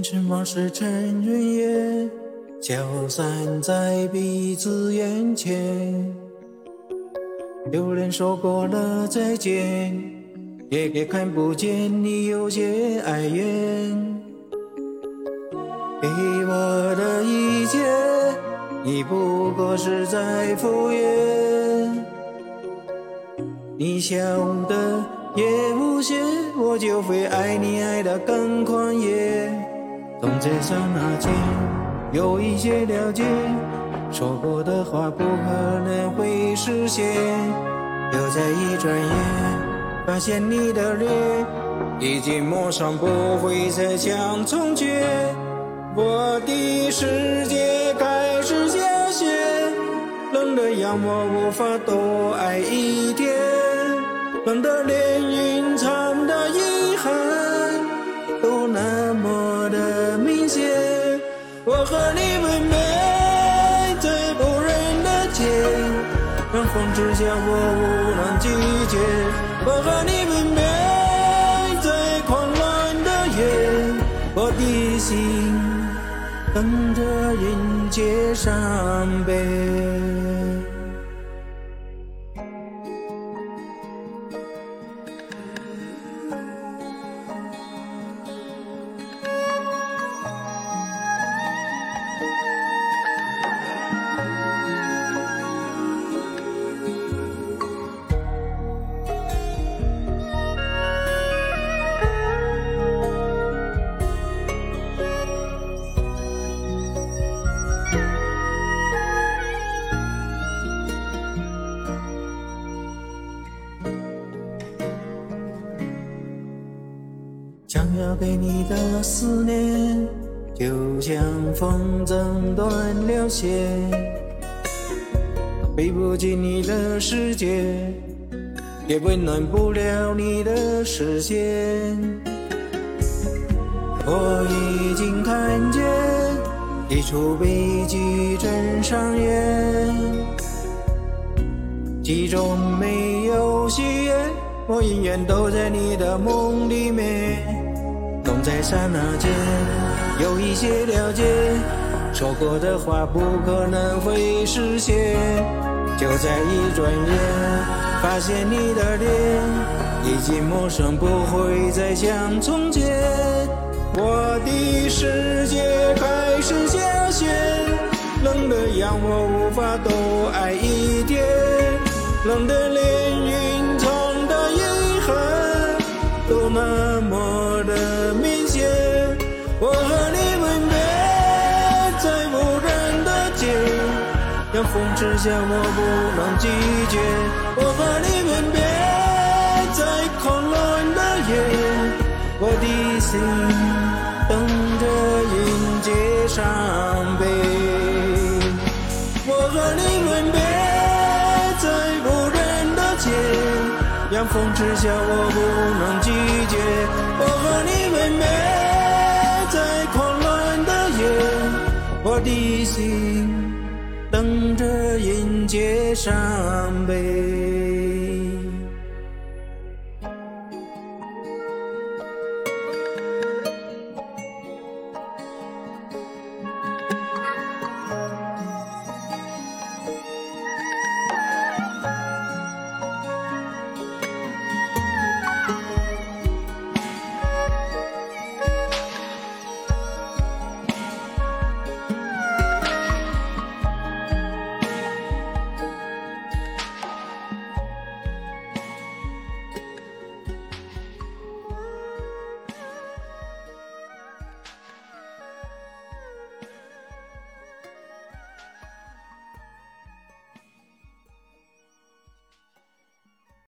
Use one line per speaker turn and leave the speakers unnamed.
前尘往事成云烟，消散在彼此眼前。有人说过了再见，也看不见你有些哀怨。给我的一切，已不过是在敷衍。你笑的也无邪，我就会爱你爱得更狂野。总在刹那间有一些了解，说过的话不可能会实现。又在一转眼发现你的脸已经陌上，不会再像从前。我的世界开始下陷，冷得让我无法多爱一天，冷得连隐藏的遗憾都那么的明显。我和你吻别在不忍的街，让风之下我无能拒绝。我和你吻别在狂乱的夜，我的心等着迎接伤悲。想要给你的思念，就像风筝断了线，飞不进你的世界，也温暖不了你的视线。我已经看见一出悲剧正上演，剧中没有喜悦，我永远都在你的梦里面。总在刹那间有一些了解，说过的话不可能会实现。就在一转眼发现你的脸已经陌生，不会再像从前。我的世界开始下陷，冷得让我无法多爱一天，冷得连隐藏的遗憾都那么的明显。我和你吻别在无人的街，让风之下我不能拒绝。我和你吻别在狂乱的夜，我的心等着迎接伤悲。我和你吻别在无人的街，让风之下我不能拒绝。我和你吻别在狂乱的夜，我的心等着迎接伤悲。